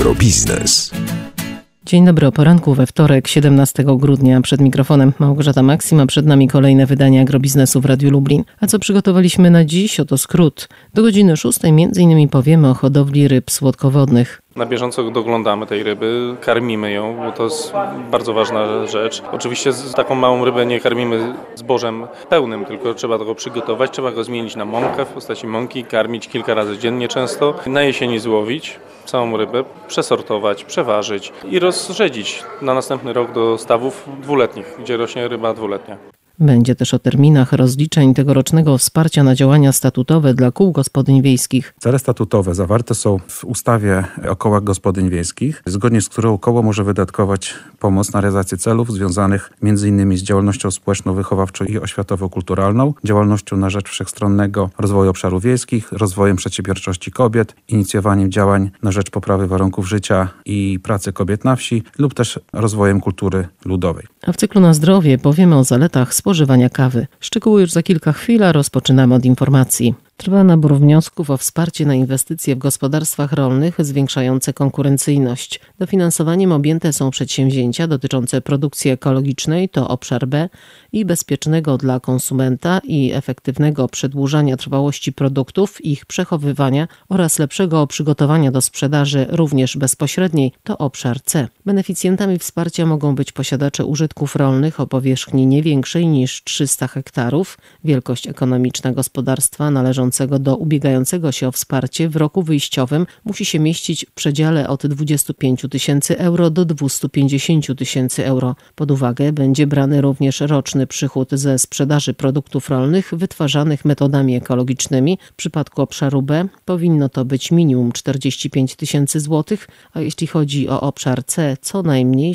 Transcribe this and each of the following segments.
Agrobiznes. Dzień dobry, o poranku we wtorek, 17 grudnia. Przed mikrofonem Małgorzata Maksima, przed nami kolejne wydanie Agrobiznesu w Radiu Lublin. A co przygotowaliśmy na dziś? Oto skrót. Do godziny 6 m.in. powiemy o hodowli ryb słodkowodnych. Na bieżąco doglądamy tej ryby, karmimy ją, bo to jest bardzo ważna rzecz. Oczywiście taką małą rybę nie karmimy zbożem pełnym, tylko trzeba go przygotować, trzeba go zmienić na mąkę w postaci mąki, karmić kilka razy dziennie często, na jesieni złowić całą rybę, przesortować, przeważyć i rozrzedzić na następny rok do stawów dwuletnich, gdzie rośnie ryba dwuletnia. Będzie też o terminach rozliczeń tegorocznego wsparcia na działania statutowe dla kół gospodyń wiejskich. Cele statutowe zawarte są w ustawie o kołach gospodyń wiejskich, zgodnie z którą koło może wydatkować pomoc na realizację celów związanych m.in. z działalnością społeczno-wychowawczą i oświatowo-kulturalną, działalnością na rzecz wszechstronnego rozwoju obszarów wiejskich, rozwojem przedsiębiorczości kobiet, inicjowaniem działań na rzecz poprawy warunków życia i pracy kobiet na wsi lub też rozwojem kultury ludowej. A w cyklu Na zdrowie powiemy o zaletach spożywania kawy. Szczegóły już za kilka chwil, a rozpoczynamy od informacji. Trwa nabór wniosków o wsparcie na inwestycje w gospodarstwach rolnych zwiększające konkurencyjność. Dofinansowaniem objęte są przedsięwzięcia dotyczące produkcji ekologicznej, to obszar B, i bezpiecznego dla konsumenta i efektywnego przedłużania trwałości produktów, ich przechowywania oraz lepszego przygotowania do sprzedaży również bezpośredniej, to obszar C. Beneficjentami wsparcia mogą być posiadacze użytków rolnych o powierzchni nie większej niż 300 hektarów, wielkość ekonomiczna gospodarstwa należącego do ubiegającego się o wsparcie w roku wyjściowym musi się mieścić w przedziale od 25 000 euro do 250 000 euro. Pod uwagę będzie brany również roczny przychód ze sprzedaży produktów rolnych wytwarzanych metodami ekologicznymi. W przypadku obszaru B powinno to być minimum 45 000 zł, a jeśli chodzi o obszar C, co najmniej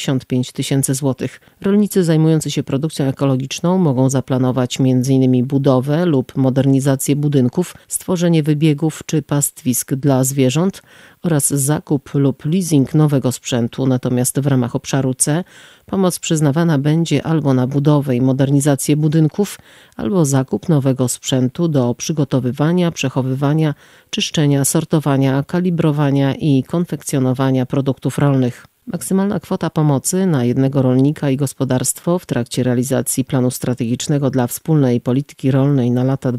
75 000 zł. Rolnicy zajmujący się produkcją ekologiczną mogą zaplanować m.in. budowę lub modernizację budynków, stworzenie wybiegów czy pastwisk dla zwierząt oraz zakup lub leasing nowego sprzętu. Natomiast w ramach obszaru C pomoc przyznawana będzie albo na budowę i modernizację budynków, albo zakup nowego sprzętu do przygotowywania, przechowywania, czyszczenia, sortowania, kalibrowania i konfekcjonowania produktów rolnych. Maksymalna kwota pomocy na jednego rolnika i gospodarstwo w trakcie realizacji planu strategicznego dla wspólnej polityki rolnej na lata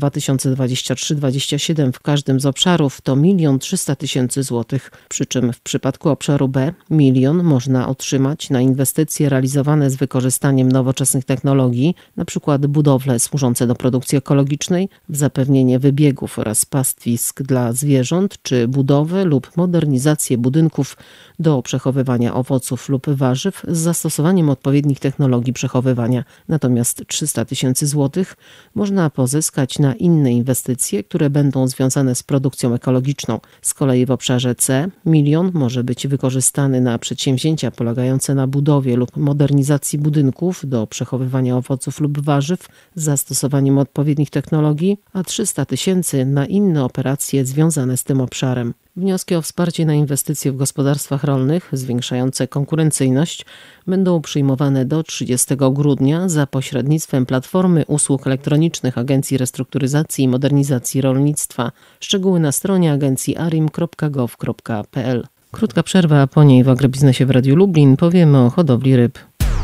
2023-2027 w każdym z obszarów to 1 300 000 zł, przy czym w przypadku obszaru B 1 000 000 można otrzymać na inwestycje realizowane z wykorzystaniem nowoczesnych technologii, np. budowle służące do produkcji ekologicznej, w zapewnienie wybiegów oraz pastwisk dla zwierząt, czy budowę lub modernizację budynków do przechowywania owoców lub warzyw z zastosowaniem odpowiednich technologii przechowywania. Natomiast 300 000 zł można pozyskać na inne inwestycje, które będą związane z produkcją ekologiczną. Z kolei w obszarze C 1 000 000 może być wykorzystany na przedsięwzięcia polegające na budowie lub modernizacji budynków do przechowywania owoców lub warzyw z zastosowaniem odpowiednich technologii, a 300 000 na inne operacje związane z tym obszarem. Wnioski o wsparcie na inwestycje w gospodarstwach rolnych zwiększające konkurencyjność będą przyjmowane do 30 grudnia za pośrednictwem Platformy Usług Elektronicznych Agencji Restrukturyzacji i Modernizacji Rolnictwa. Szczegóły na stronie agencji arim.gov.pl. Krótka przerwa, a po niej w Agrobiznesie w Radiu Lublin powiemy o hodowli ryb.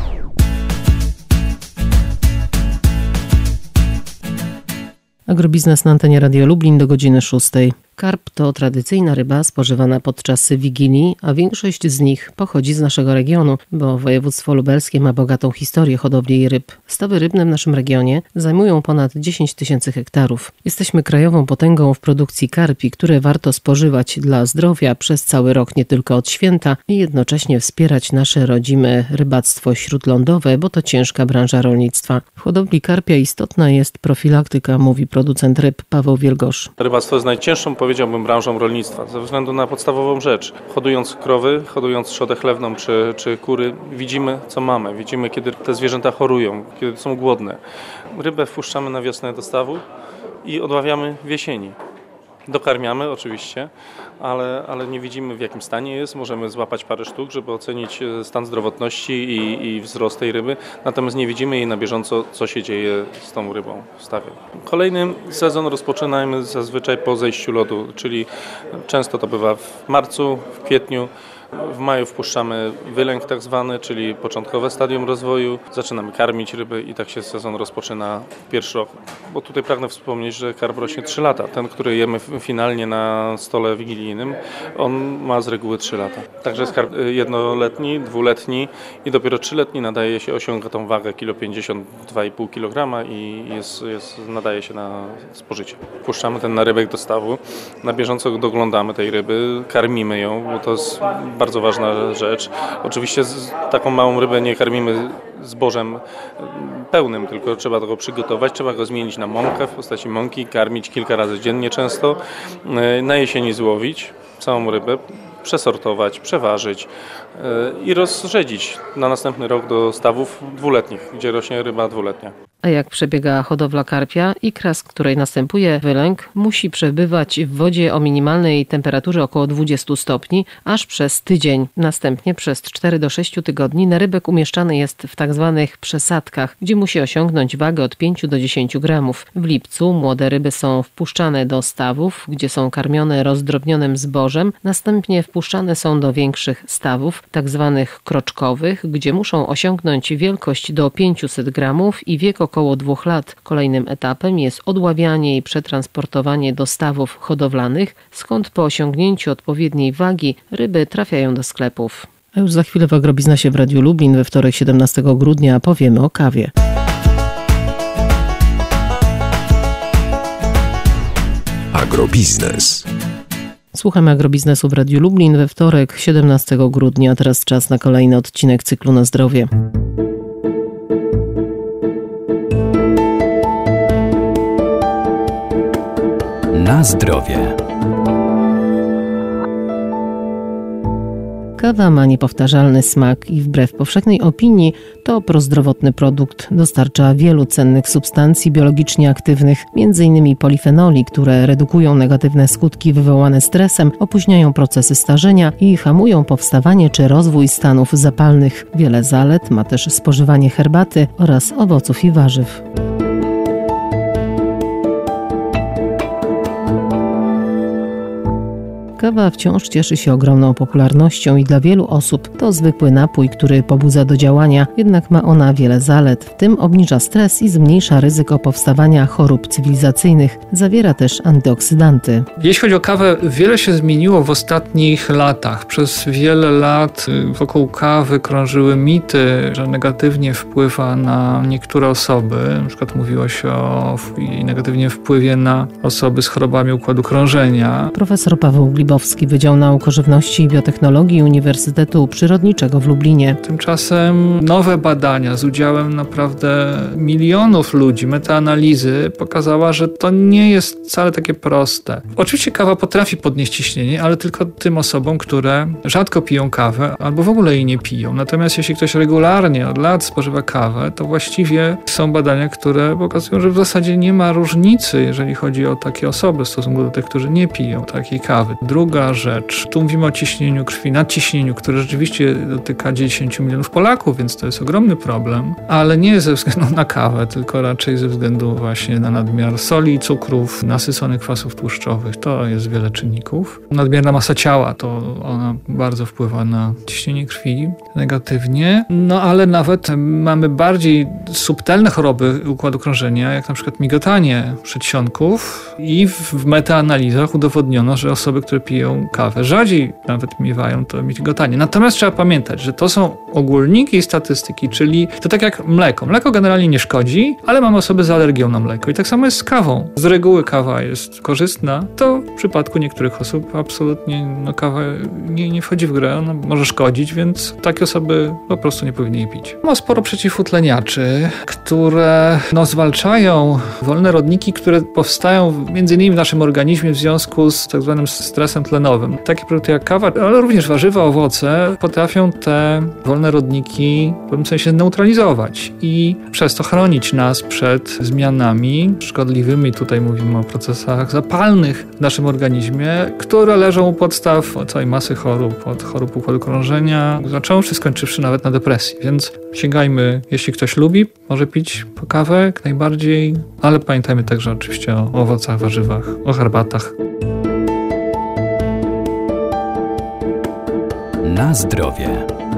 Agrobiznes na antenie Radio Lublin do godziny 6. Karp to tradycyjna ryba spożywana podczas Wigilii, a większość z nich pochodzi z naszego regionu, bo województwo lubelskie ma bogatą historię hodowli ryb. Stawy rybne w naszym regionie zajmują ponad 10 000 hektarów. Jesteśmy krajową potęgą w produkcji karpi, które warto spożywać dla zdrowia przez cały rok, nie tylko od święta, i jednocześnie wspierać nasze rodzime rybactwo śródlądowe, bo to ciężka branża rolnictwa. W hodowli karpia istotna jest profilaktyka, mówi producent ryb Paweł Wielgosz. Rybactwo jest najcięższą, powiedziałbym, branżą rolnictwa, ze względu na podstawową rzecz. Hodując krowy, hodując trzodę chlewną czy kury, widzimy, co mamy. Widzimy, kiedy te zwierzęta chorują, kiedy są głodne. Rybę wpuszczamy na wiosnę do stawu i odławiamy w jesieni. Dokarmiamy oczywiście, ale nie widzimy, w jakim stanie jest. Możemy złapać parę sztuk, żeby ocenić stan zdrowotności i wzrost tej ryby, natomiast nie widzimy jej na bieżąco, co się dzieje z tą rybą w stawie. Kolejny sezon rozpoczynamy zazwyczaj po zejściu lodu, czyli często to bywa w marcu, w kwietniu. W maju wpuszczamy wylęk tak zwany, czyli początkowe stadium rozwoju. Zaczynamy karmić ryby i tak się sezon rozpoczyna pierwszy rok. Bo tutaj pragnę wspomnieć, że karp rośnie 3 lata. Ten, który jemy finalnie na stole wigilijnym, on ma z reguły 3 lata. Także jest karp jednoletni, dwuletni i dopiero 3-letni osiąga tą wagę 1,52,5 kg i nadaje się na spożycie. Wpuszczamy ten narybek do stawu, na bieżąco doglądamy tej ryby, karmimy ją, bo to jest bardzo ważna rzecz. Oczywiście taką małą rybę nie karmimy zbożem pełnym, tylko trzeba go przygotować, trzeba go zmienić na mąkę w postaci mąki, karmić kilka razy dziennie często, na jesieni złowić całą rybę, przesortować, przeważyć i rozrzedzić na następny rok do stawów dwuletnich, gdzie rośnie ryba dwuletnia. A jak przebiega hodowla karpia? Ikra, z której następuje wylęk, musi przebywać w wodzie o minimalnej temperaturze około 20 stopni aż przez tydzień. Następnie przez 4 do 6 tygodni narybek umieszczany jest w tak zwanych przesadkach, gdzie musi osiągnąć wagę od 5 do 10 gramów. W lipcu młode ryby są wpuszczane do stawów, gdzie są karmione rozdrobnionym zbożem. Następnie wpuszczane są do większych stawów, tak zwanych kroczkowych, gdzie muszą osiągnąć wielkość do 500 gramów i wiek około 2 lat. Kolejnym etapem jest odławianie i przetransportowanie do stawów hodowlanych, skąd po osiągnięciu odpowiedniej wagi ryby trafiają do sklepów. A już za chwilę w Agrobiznesie w Radiu Lublin we wtorek 17 grudnia powiemy o kawie. Agrobiznes. Słuchamy Agrobiznesu w Radiu Lublin we wtorek 17 grudnia. Teraz czas na kolejny odcinek cyklu Na zdrowie. Na zdrowie. Kawa ma niepowtarzalny smak i wbrew powszechnej opinii to prozdrowotny produkt. Dostarcza wielu cennych substancji biologicznie aktywnych, m.in. polifenoli, które redukują negatywne skutki wywołane stresem, opóźniają procesy starzenia i hamują powstawanie czy rozwój stanów zapalnych. Wiele zalet ma też spożywanie herbaty oraz owoców i warzyw. Kawa wciąż cieszy się ogromną popularnością i dla wielu osób to zwykły napój, który pobudza do działania, jednak ma ona wiele zalet, w tym obniża stres i zmniejsza ryzyko powstawania chorób cywilizacyjnych. Zawiera też antyoksydanty. Jeśli chodzi o kawę, wiele się zmieniło w ostatnich latach. Przez wiele lat wokół kawy krążyły mity, że negatywnie wpływa na niektóre osoby. Na przykład mówiło się o negatywnym wpływie na osoby z chorobami układu krążenia. Profesor Paweł Glibowski, Wydział Nauk o Żywności i Biotechnologii Uniwersytetu Przyrodniczego w Lublinie. Tymczasem nowe badania z udziałem naprawdę milionów ludzi, metaanalizy pokazała, że to nie jest wcale takie proste. Oczywiście kawa potrafi podnieść ciśnienie, ale tylko tym osobom, które rzadko piją kawę albo w ogóle jej nie piją. Natomiast jeśli ktoś regularnie od lat spożywa kawę, to właściwie są badania, które pokazują, że w zasadzie nie ma różnicy, jeżeli chodzi o takie osoby w stosunku do tych, którzy nie piją takiej kawy. Druga rzecz, tu mówimy o ciśnieniu krwi, nadciśnieniu, które rzeczywiście dotyka 10 milionów Polaków, więc to jest ogromny problem, ale nie ze względu na kawę, tylko raczej ze względu właśnie na nadmiar soli, cukrów, nasyconych kwasów tłuszczowych. To jest wiele czynników. Nadmierna masa ciała, to ona bardzo wpływa na ciśnienie krwi negatywnie, no ale nawet mamy bardziej subtelne choroby układu krążenia, jak na przykład migotanie przedsionków i w metaanalizach udowodniono, że osoby, które piją kawę, rzadziej nawet miewają to migotanie. Natomiast trzeba pamiętać, że to są ogólniki i statystyki, czyli to tak jak mleko. Mleko generalnie nie szkodzi, ale mamy osoby z alergią na mleko. I tak samo jest z kawą. Z reguły kawa jest korzystna, to w przypadku niektórych osób absolutnie kawa nie wchodzi w grę, ona może szkodzić, więc takie osoby po prostu nie powinny jej pić. Ma sporo przeciwutleniaczy, które zwalczają wolne rodniki, które powstają m.in. w naszym organizmie w związku z tak zwanym stresem wzrostem tlenowym. Takie produkty jak kawa, ale również warzywa, owoce potrafią te wolne rodniki w pewnym sensie neutralizować i przez to chronić nas przed zmianami szkodliwymi. Tutaj mówimy o procesach zapalnych w naszym organizmie, które leżą u podstaw całej masy chorób, od chorób układu krążenia, zacząwszy, skończywszy nawet na depresji. Więc sięgajmy, jeśli ktoś lubi, może pić po kawę jak najbardziej, ale pamiętajmy także oczywiście o owocach, warzywach, o herbatach. Na zdrowie.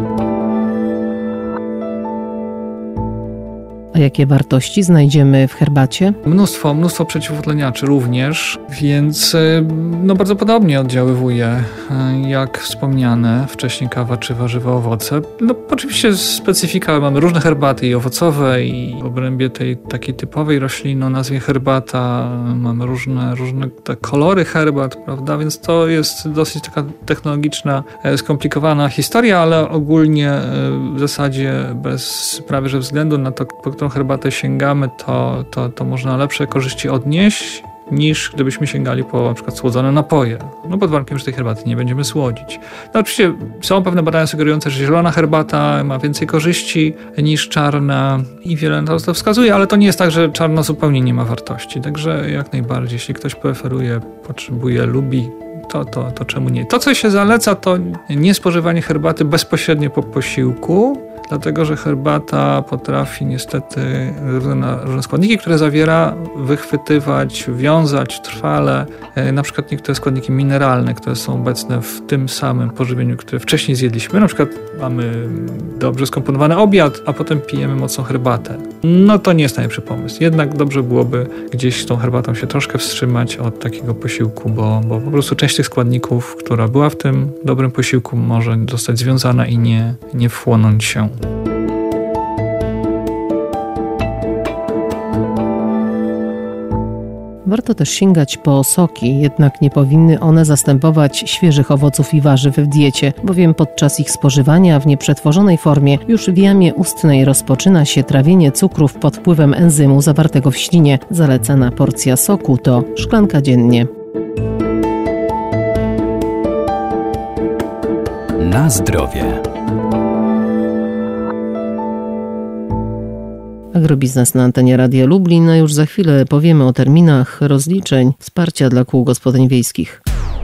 A jakie wartości znajdziemy w herbacie? Mnóstwo przeciwutleniaczy również, więc bardzo podobnie oddziaływuje jak wspomniane wcześniej kawa czy warzywa, owoce. Oczywiście specyfika, mamy różne herbaty i owocowe i w obrębie tej takiej typowej rośliny o nazwie herbata mamy różne te kolory herbat, prawda? Więc to jest dosyć taka technologiczna, skomplikowana historia, ale ogólnie w zasadzie bez prawie że względu na to, po którą herbatę sięgamy, to można lepsze korzyści odnieść niż gdybyśmy sięgali po na przykład słodzone napoje. Pod warunkiem, że tej herbaty nie będziemy słodzić. Oczywiście są pewne badania sugerujące, że zielona herbata ma więcej korzyści niż czarna i wiele na to wskazuje, ale to nie jest tak, że czarna zupełnie nie ma wartości. Także jak najbardziej, jeśli ktoś preferuje, potrzebuje, lubi, to czemu nie? To, co się zaleca, to nie spożywanie herbaty bezpośrednio po posiłku, dlatego że herbata potrafi niestety różne składniki, które zawiera, wychwytywać, wiązać trwale, na przykład niektóre składniki mineralne, które są obecne w tym samym pożywieniu, które wcześniej zjedliśmy. Na przykład mamy dobrze skomponowany obiad, a potem pijemy mocną herbatę. To nie jest najlepszy pomysł. Jednak dobrze byłoby gdzieś z tą herbatą się troszkę wstrzymać od takiego posiłku, bo po prostu część tych składników, która była w tym dobrym posiłku, może zostać związana i nie wchłonąć się. Warto też sięgać po soki, jednak nie powinny one zastępować świeżych owoców i warzyw w diecie, bowiem podczas ich spożywania w nieprzetworzonej formie już w jamie ustnej rozpoczyna się trawienie cukrów pod wpływem enzymu zawartego w ślinie. Zalecana porcja soku to szklanka dziennie. Na zdrowie. Agrobiznes na antenie Radia Lublin, a już za chwilę powiemy o terminach rozliczeń wsparcia dla kół gospodyń wiejskich.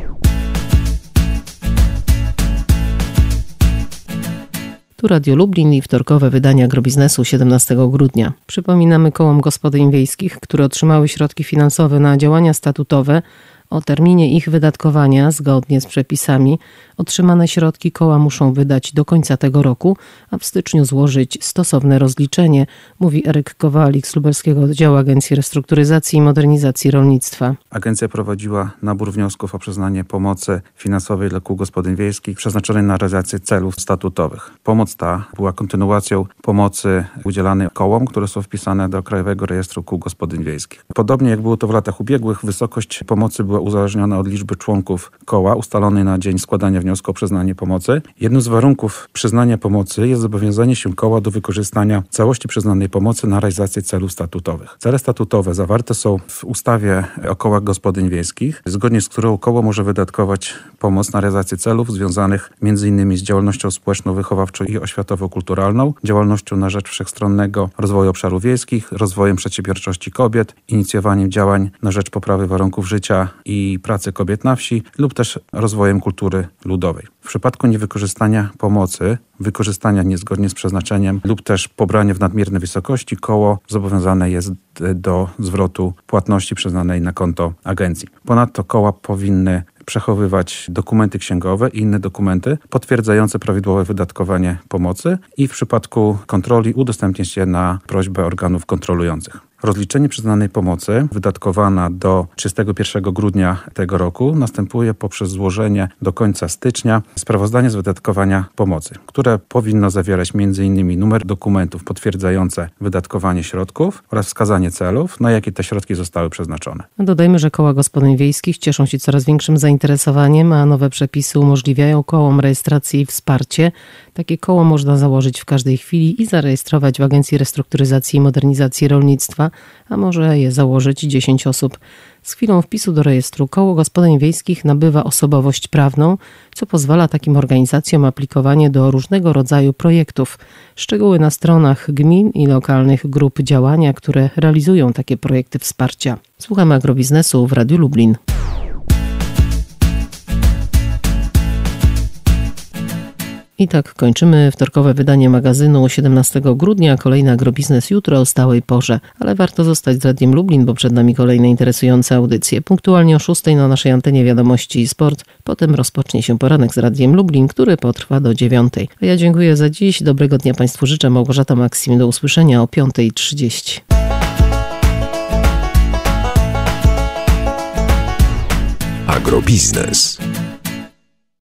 Tu Radio Lublin i wtorkowe wydanie Agrobiznesu 17 grudnia. Przypominamy kołom gospodyń wiejskich, które otrzymały środki finansowe na działania statutowe, o terminie ich wydatkowania zgodnie z przepisami. Otrzymane środki koła muszą wydać do końca tego roku, a w styczniu złożyć stosowne rozliczenie, mówi Eryk Kowalik z Lubelskiego Oddziału Agencji Restrukturyzacji i Modernizacji Rolnictwa. Agencja prowadziła nabór wniosków o przyznanie pomocy finansowej dla kół gospodyń wiejskich przeznaczonej na realizację celów statutowych. Pomoc ta była kontynuacją pomocy udzielanej kołom, które są wpisane do Krajowego Rejestru Kół Gospodyń Wiejskich. Podobnie jak było to w latach ubiegłych, wysokość pomocy była uzależniona od liczby członków koła ustalonej na dzień składania wniosku o przyznanie pomocy. Jednym z warunków przyznania pomocy jest zobowiązanie się koła do wykorzystania całości przyznanej pomocy na realizację celów statutowych. Cele statutowe zawarte są w ustawie o kołach gospodyń wiejskich, zgodnie z którą koło może wydatkować pomoc na realizację celów związanych m.in. z działalnością społeczno-wychowawczą i oświatowo-kulturalną, działalnością na rzecz wszechstronnego rozwoju obszarów wiejskich, rozwojem przedsiębiorczości kobiet, inicjowaniem działań na rzecz poprawy warunków życia i pracy kobiet na wsi lub też rozwojem kultury ludowej. W przypadku niewykorzystania pomocy, wykorzystania niezgodnie z przeznaczeniem lub też pobrania w nadmiernej wysokości, koło zobowiązane jest do zwrotu płatności przyznanej na konto agencji. Ponadto koła powinny przechowywać dokumenty księgowe i inne dokumenty potwierdzające prawidłowe wydatkowanie pomocy i w przypadku kontroli udostępnić je na prośbę organów kontrolujących. Rozliczenie przyznanej pomocy wydatkowana do 31 grudnia tego roku następuje poprzez złożenie do końca stycznia sprawozdania z wydatkowania pomocy, które powinno zawierać m.in. numer dokumentów potwierdzające wydatkowanie środków oraz wskazanie celów, na jakie te środki zostały przeznaczone. Dodajmy, że koła gospodyń wiejskich cieszą się coraz większym zainteresowaniem, a nowe przepisy umożliwiają kołom rejestrację i wsparcie. Takie koło można założyć w każdej chwili i zarejestrować w Agencji Restrukturyzacji i Modernizacji Rolnictwa, a może je założyć 10 osób. Z chwilą wpisu do rejestru Koło Gospodyń Wiejskich nabywa osobowość prawną, co pozwala takim organizacjom aplikowanie do różnego rodzaju projektów. Szczegóły na stronach gmin i lokalnych grup działania, które realizują takie projekty wsparcia. Słuchamy agrobiznesu w Radiu Lublin. I tak kończymy wtorkowe wydanie magazynu 17 grudnia. Kolejny agrobiznes jutro o stałej porze. Ale warto zostać z Radiem Lublin, bo przed nami kolejne interesujące audycje. Punktualnie o 6:00 na naszej antenie Wiadomości i Sport. Potem rozpocznie się poranek z Radiem Lublin, który potrwa do 9:00. A ja dziękuję za dziś. Dobrego dnia Państwu życzę. Małgorzata Maksim. Do usłyszenia o 5:30. Agrobiznes.